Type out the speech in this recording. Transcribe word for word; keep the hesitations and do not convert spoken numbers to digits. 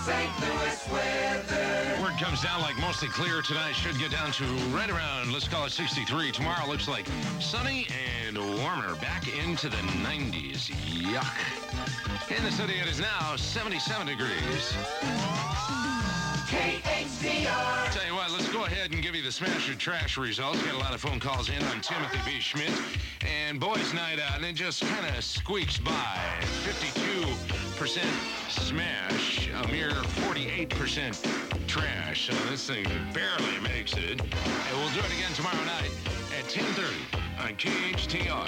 Saint Louis weather. Word comes down like mostly clear tonight. Should get down to right around, let's call it sixty-three. Tomorrow looks like sunny and warmer. Back into the nineties. Yuck. In the city, it is now seventy-seven degrees. K H D R. Tell you what, let's go ahead and give you the smash or trash results. Got a lot of phone calls in on Timothy B. Schmidt. And boys' night out, and it just kind of squeaks by. fifty-two percent smash, a mere forty-eight percent trash. So this thing barely makes it. And we'll do it again tomorrow night at ten thirty on K H T R.